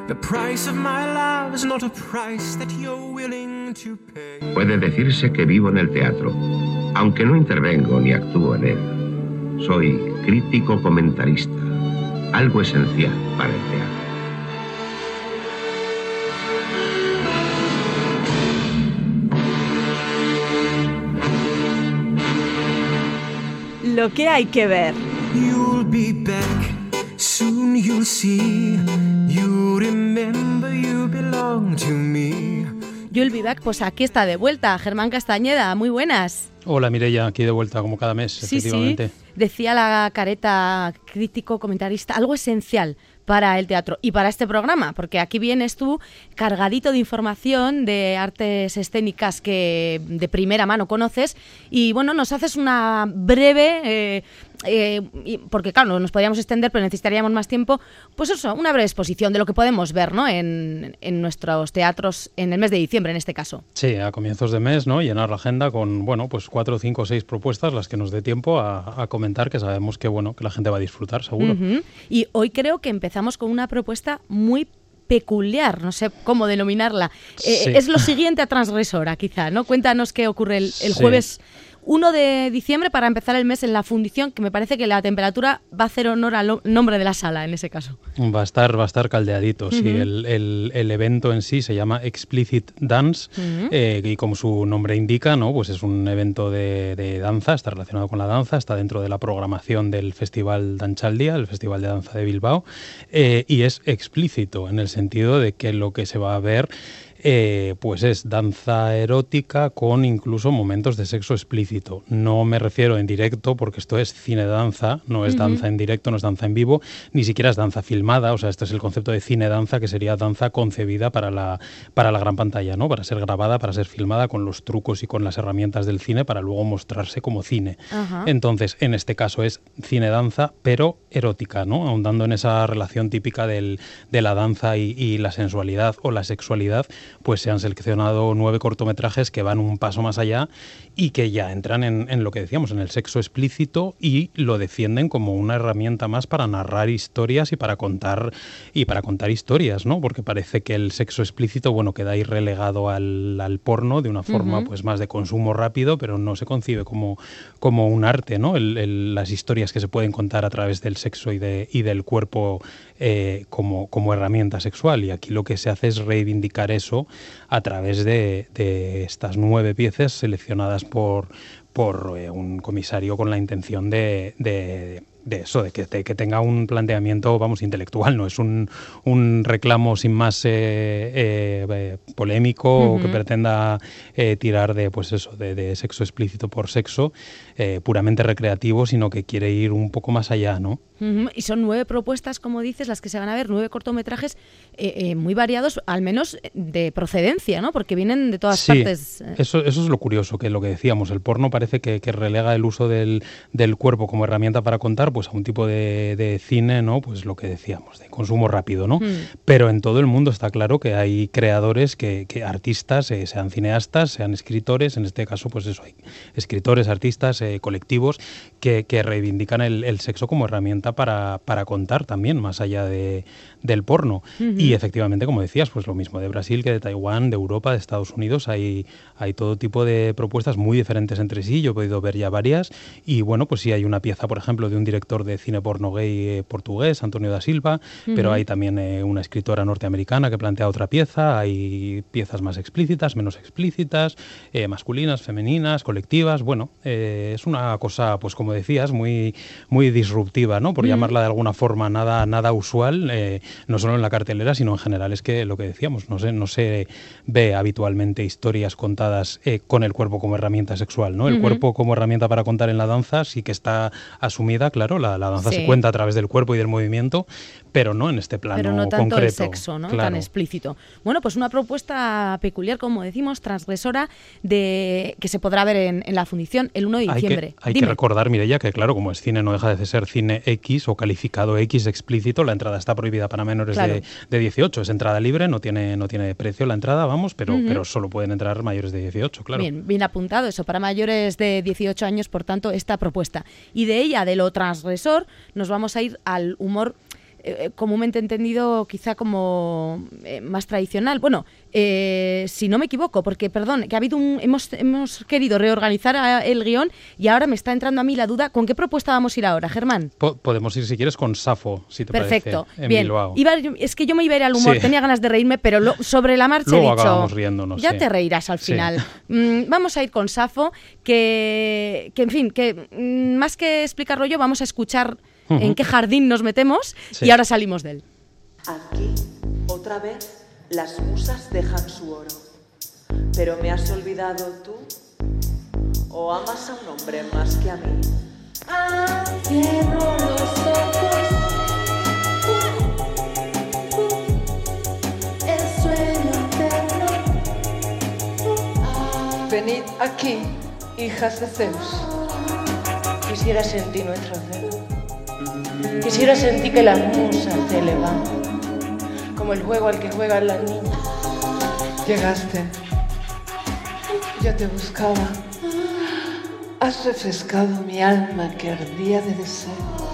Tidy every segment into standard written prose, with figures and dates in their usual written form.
The price of my love is not a price that you're willing to pay. Puede decirse que vivo en el teatro, aunque no intervengo ni actúo en él. Soy crítico comentarista, algo esencial para el teatro. Lo que hay que ver. You'll be back, soon you'll see. You remember you belong to me. You'll be back, pues aquí está de vuelta, Germán Castañeda, muy buenas. Hola Mireia, aquí de vuelta como cada mes, Sí, efectivamente. sí, decía la careta crítico, comentarista, algo esencial para el teatro y para este programa, porque aquí vienes tú cargadito de información de artes escénicas que de primera mano conoces y bueno, nos haces una breve, porque claro, nos podríamos extender pero necesitaríamos más tiempo, pues eso, una breve exposición de lo que podemos ver, ¿no? en nuestros teatros en el mes de diciembre en este caso. Sí, a comienzos de mes, ¿no? Llenar la agenda con, bueno, pues 4, 5, 6 propuestas, las que nos dé tiempo a comentar, que sabemos que, bueno, que la gente va a disfrutar, seguro. Uh-huh. Y hoy creo que empezamos con una propuesta muy peculiar, no sé cómo denominarla. Sí. Es lo siguiente a Transgresora, quizá, ¿no? Cuéntanos qué ocurre el Sí. jueves 1 de diciembre para empezar el mes en la fundición, que me parece que la temperatura va a hacer honor al nombre de la sala en ese caso. Va a estar caldeadito, sí. Uh-huh. El evento en sí se llama Explicit Dance, Uh-huh. y como su nombre indica, ¿no? Pues es un evento de danza, está relacionado con la danza, está dentro de la programación del Festival Danchaldia, el Festival de Danza de Bilbao, y es explícito en el sentido de que lo que se va a ver pues es danza erótica con incluso momentos de sexo explícito. No me refiero en directo porque esto es cine-danza, no es danza en directo, no es danza en vivo, ni siquiera es danza filmada, o sea, este es el concepto de cine-danza, que sería danza concebida para la gran pantalla, ¿no? Para ser grabada, para ser filmada con los trucos y con las herramientas del cine para luego mostrarse como cine. Ajá. Entonces, en este caso es cine-danza, pero erótica, ¿no? Ahondando en esa relación típica de la danza y la sensualidad o la sexualidad, pues se han seleccionado 9 cortometrajes que van un paso más allá y que ya entran en lo que decíamos, en el sexo explícito, y lo defienden como una herramienta más para narrar historias y para contar historias, ¿no? Porque parece que el sexo explícito, bueno, queda ahí relegado al porno de una forma pues más de consumo rápido, pero no se concibe como un arte, ¿no? Las historias que se pueden contar a través del sexo y del cuerpo como herramienta sexual, y aquí lo que se hace es reivindicar eso a través de estas 9 piezas seleccionadas por un comisario con la intención de eso, de que tenga un planteamiento, vamos, intelectual, no es un reclamo sin más polémico o que pretenda tirar de, pues eso, de sexo explícito por sexo, puramente recreativo, sino que quiere ir un poco más allá, ¿no? Uh-huh. Y son 9 propuestas, como dices, las que se van a ver, 9 cortometrajes muy variados, al menos de procedencia, ¿no? Porque vienen de todas partes. Eso es lo curioso, que lo que decíamos, el porno parece que relega el uso del cuerpo como herramienta para contar, pues a un tipo de cine, ¿no? Pues lo que decíamos, de consumo rápido, ¿no? Pero en todo el mundo está claro que hay creadores, que artistas, sean cineastas, sean escritores, en este caso, pues eso, hay escritores, artistas, colectivos que reivindican el sexo como herramienta para contar también, más allá del porno. Y efectivamente, como decías, pues lo mismo de Brasil que de Taiwán, de Europa, de Estados Unidos, hay todo tipo de propuestas muy diferentes entre sí. Yo he podido ver ya varias, y bueno, pues sí hay una pieza, por ejemplo, de un director de cine porno gay portugués, Antonio da Silva, pero hay también una escritora norteamericana que plantea otra pieza, hay piezas más explícitas, menos explícitas, masculinas, femeninas, colectivas. Bueno, es una cosa, pues como decías, muy, muy disruptiva, ¿no? Por llamarla de alguna forma, nada usual, no solo en la cartelera, sino en general. Es que lo que decíamos, no se ve habitualmente historias contadas con el cuerpo como herramienta sexual, ¿no? El cuerpo como herramienta para contar en la danza sí que está asumida, claro, la danza se cuenta a través del cuerpo y del movimiento, pero no en este plano concreto. Pero no tanto el sexo, ¿no? Claro. Tan explícito. Bueno, pues una propuesta peculiar, como decimos, transgresora, que se podrá ver en la fundición el 1 de diciembre. Hay que recordar, Mireia, que claro, como es cine, no deja de ser cine X o calificado X explícito, la entrada está prohibida para menores de 18. Es entrada libre, no tiene precio la entrada, vamos, pero solo pueden entrar mayores de 18, claro. Bien apuntado eso, para mayores de 18 años, por tanto, esta propuesta. Y de ella, de lo transgresor, nos vamos a ir al humor comúnmente entendido quizá como más tradicional. Bueno, si no me equivoco, porque, perdón, que ha habido hemos querido reorganizar el guión y ahora me está entrando a mí la duda. ¿Con qué propuesta vamos a ir ahora, Germán? Podemos ir, si quieres, con Safo, si te Perfecto, parece, en bien. Bilbao. Es que yo me iba a ir al humor, Sí. Tenía ganas de reírme, pero sobre la marcha Luego he dicho, acabamos riéndonos, ya sí. te reirás al Sí. final. Vamos a ir con Safo, que en fin, que más que explicarlo yo, vamos a escuchar en qué jardín nos metemos Sí. y ahora salimos de él. Aquí, otra vez, las musas dejan su oro. Pero ¿me has olvidado tú? ¿O amas a un hombre más que a mí? Cierro los ojos. El sueño eterno. Venid aquí, hijas de Zeus. Quisiera sentir nuestro celo. Quisiera sentir que las musas se elevan, como el juego al que juegan las niñas. Llegaste. Yo te buscaba. Has refrescado mi alma que ardía de deseo.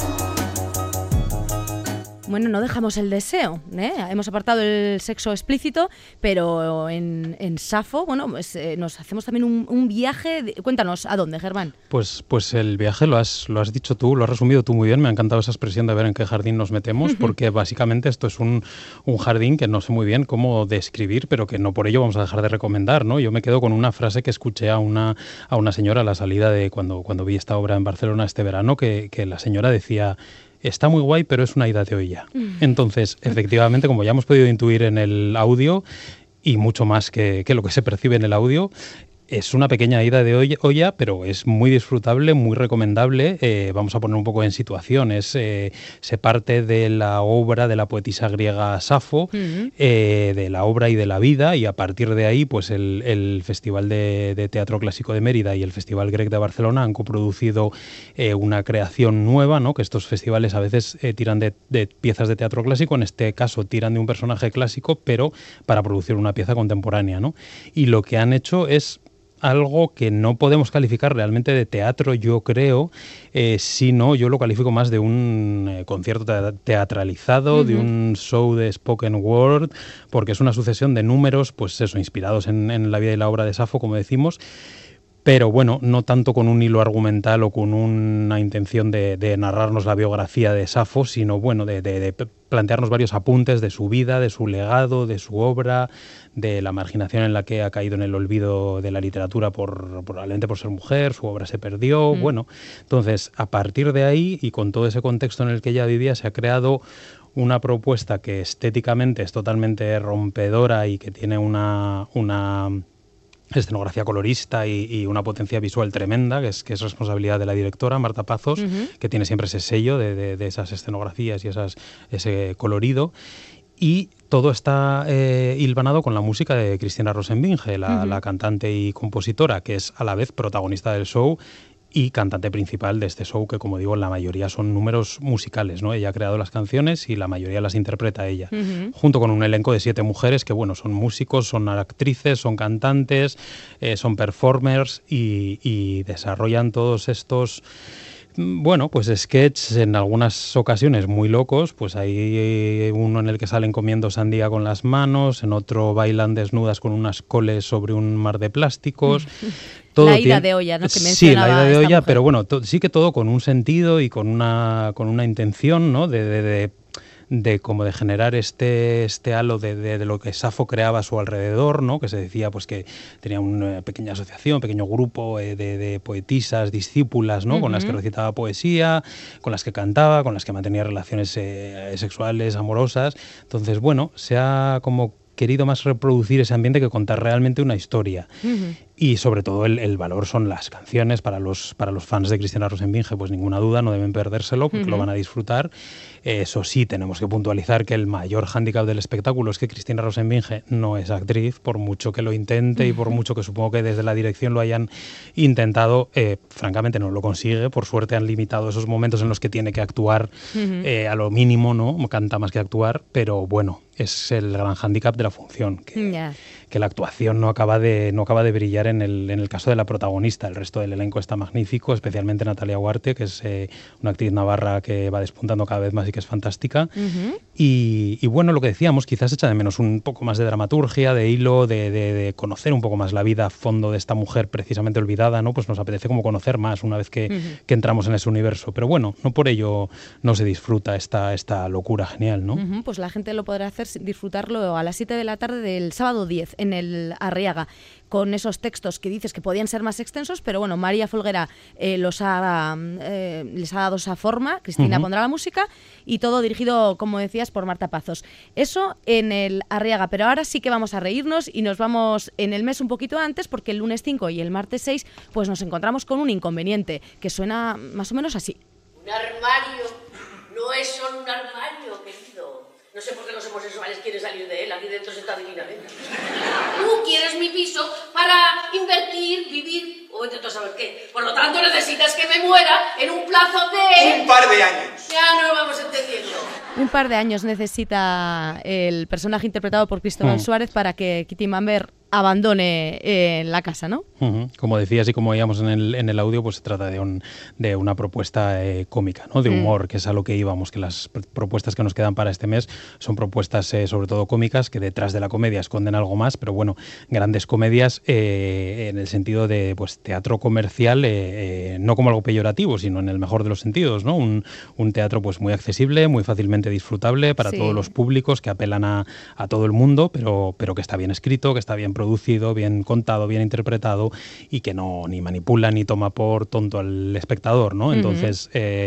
Bueno, no dejamos el deseo, ¿eh? Hemos apartado el sexo explícito, pero en Safo, bueno, pues, nos hacemos también un viaje. Cuéntanos, ¿a dónde, Germán? Pues el viaje lo has dicho tú, lo has resumido tú muy bien. Me ha encantado esa expresión de ver en qué jardín nos metemos, porque básicamente esto es un jardín que no sé muy bien cómo describir, pero que no por ello vamos a dejar de recomendar, ¿no? Yo me quedo con una frase que escuché a una señora a la salida de cuando vi esta obra en Barcelona este verano, que la señora decía: está muy guay, pero es una ida de olla. Entonces, efectivamente, como ya hemos podido intuir en el audio, y mucho más que lo que se percibe en el audio, es una pequeña ida de olla, pero es muy disfrutable, muy recomendable. Vamos a poner un poco en situación. Se parte de la obra de la poetisa griega Safo, de la obra y de la vida, y a partir de ahí, pues el Festival de Teatro Clásico de Mérida y el Festival Grec de Barcelona han coproducido una creación nueva, ¿no? Que estos festivales a veces tiran de piezas de teatro clásico, en este caso tiran de un personaje clásico, pero para producir una pieza contemporánea, ¿no? Y lo que han hecho es algo que no podemos calificar realmente de teatro, yo creo, sino yo lo califico más de un concierto teatralizado, de un show de spoken word, porque es una sucesión de números, pues eso, inspirados en la vida y la obra de Safo, como decimos, pero bueno, no tanto con un hilo argumental o con una intención de narrarnos la biografía de Safo, sino bueno, de plantearnos varios apuntes de su vida, de su legado, de su obra, de la marginación en la que ha caído en el olvido de la literatura probablemente por ser mujer, su obra se perdió, bueno, entonces a partir de ahí y con todo ese contexto en el que ella vivía se ha creado una propuesta que estéticamente es totalmente rompedora y que tiene una escenografía colorista y una potencia visual tremenda, que es responsabilidad de la directora, Marta Pazos, que tiene siempre ese sello de esas escenografías y ese colorido. Y todo está hilvanado con la música de Cristina Rosenvinge, la cantante y compositora, que es a la vez protagonista del show y cantante principal de este show, que como digo, la mayoría son números musicales, ¿no? Ella ha creado las canciones y la mayoría las interpreta ella, junto con un elenco de 7 mujeres que, bueno, son músicos, son actrices, son cantantes, son performers y desarrollan todos estos... Bueno, pues sketches en algunas ocasiones muy locos, pues hay uno en el que salen comiendo sandía con las manos, en otro bailan desnudas con unas coles sobre un mar de plásticos. Todo la ida de olla, ¿no? Que sí, la ida de olla, mujer. Pero bueno, sí que todo con un sentido y con una intención, ¿no? De como de generar este halo de lo que Safo creaba a su alrededor, ¿no? Que se decía pues que tenía una pequeña asociación, un pequeño grupo de poetisas, discípulas, ¿no? Con las que recitaba poesía, con las que cantaba, con las que mantenía relaciones sexuales, amorosas. Entonces, bueno, se ha como querido más reproducir ese ambiente que contar realmente una historia. Y sobre todo el valor son las canciones. Para los fans de Cristina Rosenvinge, pues ninguna duda, no deben perdérselo porque lo van a disfrutar. Eso sí, tenemos que puntualizar que el mayor hándicap del espectáculo es que Cristina Rosenvinge no es actriz, por mucho que lo intente y por mucho que supongo que desde la dirección lo hayan intentado, francamente no lo consigue. Por suerte han limitado esos momentos en los que tiene que actuar a lo mínimo, ¿no? Canta más que actuar, pero bueno, es el gran hándicap de la función, que la actuación no acaba de brillar en el caso de la protagonista. El resto del elenco está magnífico, especialmente Natalia Huarte, que es una actriz navarra que va despuntando cada vez más y que es fantástica. Y bueno, lo que decíamos, quizás echa de menos un poco más de dramaturgia, de hilo, de conocer un poco más la vida a fondo de esta mujer precisamente olvidada, ¿no? Pues nos apetece como conocer más una vez que entramos en ese universo. Pero bueno, no por ello no se disfruta esta locura genial, ¿no? Pues la gente lo podrá hacer, disfrutarlo a las 7 de la tarde del sábado 10 en el Arriaga, con esos textos que dices que podían ser más extensos, pero bueno, María Folguera les ha dado esa forma, Cristina pondrá la música y todo dirigido, como decías, por Marta Pazos. Eso en el Arriaga, pero ahora sí que vamos a reírnos y nos vamos en el mes un poquito antes, porque el lunes 5 y el martes 6 pues nos encontramos con un inconveniente que suena más o menos así. Un armario no es solo un armario, querido. No sé por qué los homosexuales quieren salir de él. Aquí dentro se está divinamente. Tú quieres mi piso para invertir, vivir o vete tú a saber qué. Por lo tanto, necesitas que me muera en un plazo de... Un par de años. Ya no lo vamos entendiendo. Un par de años necesita el personaje interpretado por Cristóbal Suárez para que Kitty Mamber abandone la casa, ¿no? Como decías y como veíamos en el audio, pues se trata de una propuesta cómica, ¿no? De humor, que es a lo que íbamos, que las propuestas que nos quedan para este mes son propuestas sobre todo cómicas, que detrás de la comedia esconden algo más, pero bueno, grandes comedias en el sentido de pues teatro comercial, no como algo peyorativo, sino en el mejor de los sentidos, ¿no? Un teatro pues muy accesible, muy fácilmente disfrutable para todos los públicos, que apelan a todo el mundo, pero que está bien escrito, que está bien producido, bien contado, bien interpretado y que no ni manipula ni toma por tonto al espectador, ¿no? Entonces,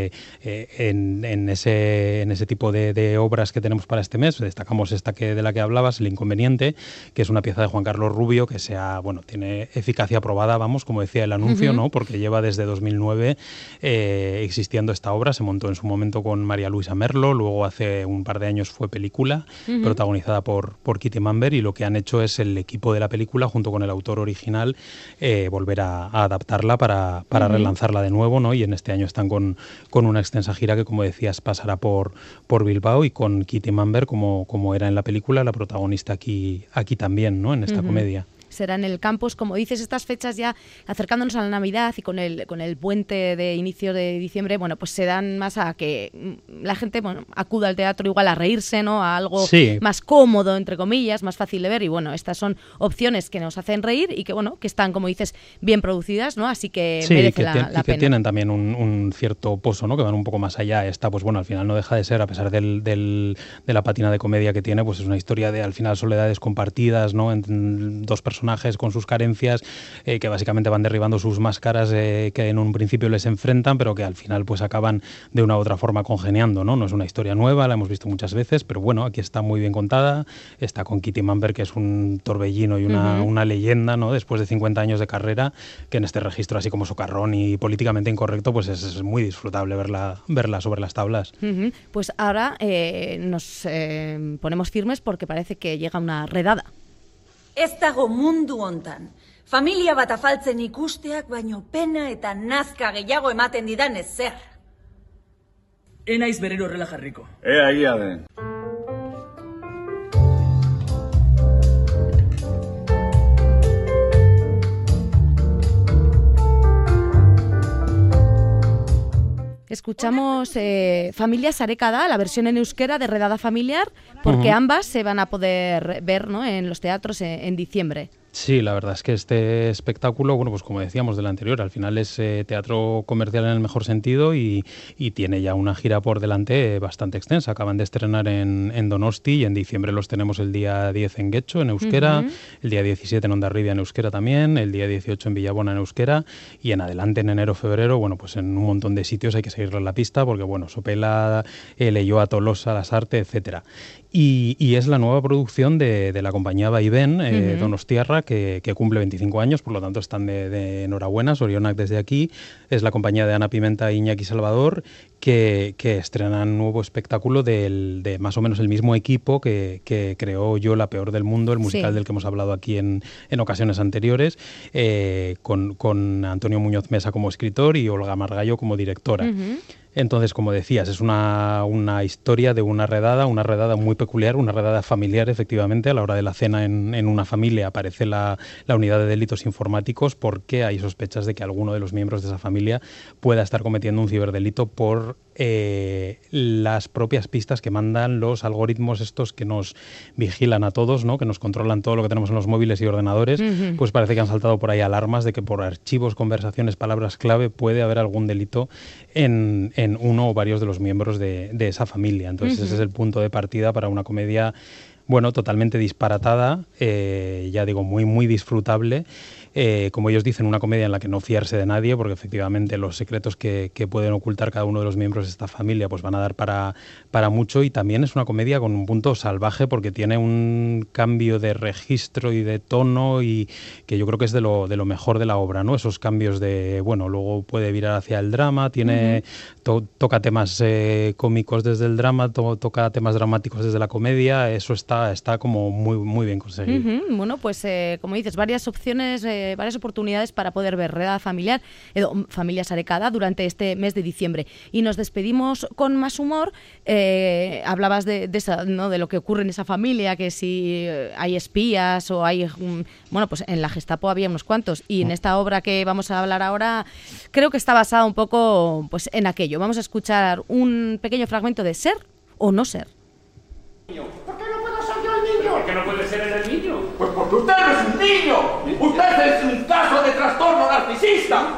en ese tipo de obras que tenemos para este mes, destacamos esta de la que hablabas, El Inconveniente, que es una pieza de Juan Carlos Rubio que tiene eficacia probada, vamos, como decía el anuncio, ¿no? Porque lleva desde 2009 existiendo esta obra, se montó en su momento con María Luisa Merlo, luego hace un par de años fue película, protagonizada por Kitty Mamber, y lo que han hecho es el equipo de la película, junto con el autor original, volver a adaptarla para relanzarla de nuevo, ¿no? Y en este año están con una extensa gira que, como decías, pasará por Bilbao y con Kitty Mamber, como era en la película, la protagonista aquí también, ¿no? En esta comedia. Será en el campus, como dices, estas fechas ya acercándonos a la Navidad y con el puente de inicio de diciembre, bueno, pues se dan más a que la gente, bueno, acuda al teatro igual a reírse, ¿no? A algo más cómodo, entre comillas, más fácil de ver, y bueno, estas son opciones que nos hacen reír y que, bueno, que están, como dices, bien producidas, ¿no? Así que merece la pena. Que tienen también un cierto pozo, ¿no? Que van un poco más allá. Esta, pues bueno, al final no deja de ser, a pesar de la pátina de comedia que tiene, pues es una historia de, al final, soledades compartidas, ¿no? En dos personajes con sus carencias, que básicamente van derribando sus máscaras que en un principio les enfrentan, pero que al final pues acaban de una u otra forma congeniando, ¿no? No es una historia nueva, la hemos visto muchas veces, pero bueno, aquí está muy bien contada, está con Kitty Mamber, que es un torbellino y una leyenda, ¿no? Después de 50 años de carrera, que en este registro así como socarrón y políticamente incorrecto, pues es muy disfrutable verla sobre las tablas. Pues ahora nos ponemos firmes porque parece que llega una redada. Ez dago mundu hontan. Familia bat afaltzen ikusteak baino pena eta nazka gehiago ematen didan ezer. Naiz berriro horrela jarriko. Egia den. Escuchamos Familia Sarekada, la versión en euskera de Redada Familiar, porque ambas se van a poder ver, ¿no? En los teatros en diciembre. Sí, la verdad es que este espectáculo, bueno, pues como decíamos del anterior, al final es teatro comercial en el mejor sentido y tiene ya una gira por delante bastante extensa. Acaban de estrenar en Donosti y en diciembre los tenemos el día 10 en Getxo, en euskera, el día 17 en Hondarribia en euskera también, el día 18 en Villabona en euskera y en adelante en enero-febrero, bueno, pues en un montón de sitios hay que seguirle la pista porque, bueno, Sopela, Leioa, Tolosa, Lasarte, etcétera. Y es la nueva producción de la compañía Vaivén, Donostiarra, que cumple 25 años, por lo tanto están de enhorabuena, Sorionak desde aquí. Es la compañía de Ana Pimenta e Iñaki Salvador, que estrenan un nuevo espectáculo de más o menos el mismo equipo que creó Yo la peor del mundo, el musical del que hemos hablado aquí en ocasiones anteriores, con Antonio Muñoz Mesa como escritor y Olga Margallo como directora. Entonces, como decías, es una historia de una redada muy peculiar, una redada familiar, efectivamente. A la hora de la cena en una familia aparece la unidad de delitos informáticos porque hay sospechas de que alguno de los miembros de esa familia pueda estar cometiendo un ciberdelito por las propias pistas que mandan los algoritmos estos que nos vigilan a todos, ¿no? Que nos controlan todo lo que tenemos en los móviles y ordenadores. Pues parece que han saltado por ahí alarmas de que por archivos, conversaciones, palabras clave puede haber algún delito en uno o varios de los miembros de esa familia. Entonces ese es el punto de partida para una comedia, bueno, totalmente disparatada, ya digo, muy, muy disfrutable. Como ellos dicen, una comedia en la que no fiarse de nadie, porque efectivamente los secretos que pueden ocultar cada uno de los miembros de esta familia pues van a dar para mucho, y también es una comedia con un punto salvaje porque tiene un cambio de registro y de tono y que yo creo que es de lo mejor de la obra, ¿no? Esos cambios de, bueno, luego puede virar hacia el drama, tiene toca temas cómicos desde el drama, toca temas dramáticos desde la comedia, eso está como muy, muy bien conseguido. Bueno, pues como dices, varias opciones, varias oportunidades para poder ver Redada Familiar, Familia Sarecada, durante este mes de diciembre. Y nos despedimos con más humor. Hablabas de esa, ¿no? De lo que ocurre en esa familia, que si hay espías o hay... bueno, pues en la Gestapo había unos cuantos. Y en esta obra que vamos a hablar ahora, creo que está basada un poco pues en aquello. Vamos a escuchar un pequeño fragmento de Ser o No Ser. ¿Por qué no puedo ser yo el niño? ¿Por qué no puede ser el niño? Pues porque usted no es un niño. Usted es un caso de trastorno narcisista.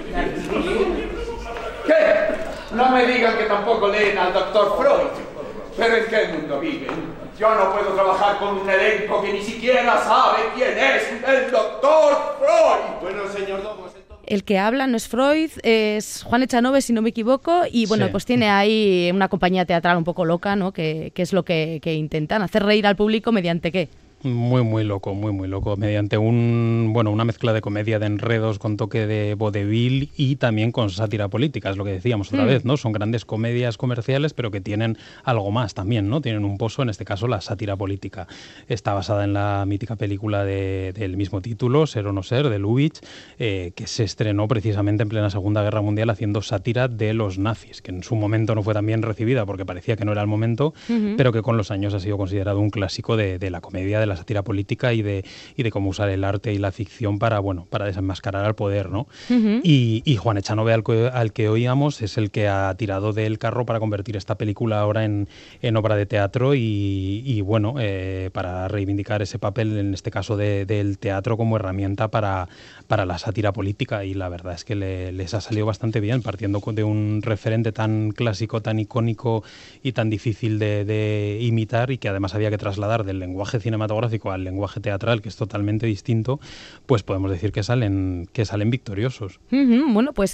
¿Qué? No me digan que tampoco leen al doctor Freud. ¿Pero en qué mundo viven? Yo no puedo trabajar con un elenco que ni siquiera sabe quién es el doctor Freud. Bueno, señor Domo... El que habla no es Freud, es Juan Echanove, si no me equivoco, y bueno, pues tiene ahí una compañía teatral un poco loca, ¿no? Que es lo que intentan, hacer reír al público mediante ¿qué? Muy, muy loco, mediante una mezcla de comedia de enredos con toque de vodevil y también con sátira política, es lo que decíamos otra vez, ¿no? Son grandes comedias comerciales, pero que tienen algo más también, ¿no? Tienen un pozo, en este caso la sátira política. Está basada en la mítica película del mismo título, Ser o No Ser, de Lubitsch, que se estrenó precisamente en plena Segunda Guerra Mundial haciendo sátira de los nazis, que en su momento no fue tan bien recibida porque parecía que no era el momento, pero que con los años ha sido considerado un clásico de la comedia, de la sátira política y de cómo usar el arte y la ficción para desenmascarar al poder, ¿no? Y Juan Echanove, al que oíamos, es el que ha tirado del carro para convertir esta película ahora en obra de teatro y para reivindicar ese papel, en este caso del teatro como herramienta para la sátira política, y la verdad es que les ha salido bastante bien, partiendo de un referente tan clásico, tan icónico y tan difícil de imitar, y que además había que trasladar del lenguaje cinematográfico al lenguaje teatral, que es totalmente distinto, pues podemos decir que salen victoriosos. Bueno, pues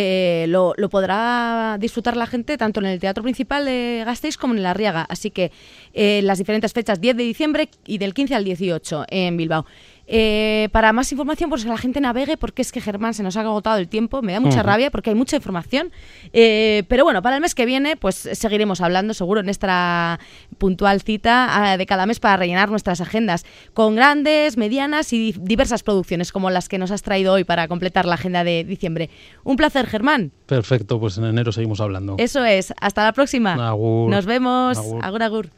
lo podrá disfrutar la gente tanto en el Teatro Principal de Gasteiz como en la Arriaga, así que las diferentes fechas, 10 de diciembre y del 15 al 18 en Bilbao. Para más información, pues que la gente navegue, porque es que, Germán, se nos ha agotado el tiempo, me da mucha rabia porque hay mucha información, pero bueno, para el mes que viene pues seguiremos hablando seguro en esta puntual cita de cada mes para rellenar nuestras agendas con grandes, medianas y diversas producciones como las que nos has traído hoy para completar la agenda de diciembre. Un placer, Germán. Perfecto, pues en enero seguimos hablando. Eso es, hasta la próxima. Agur. Nos vemos. Agur. Agur, agur.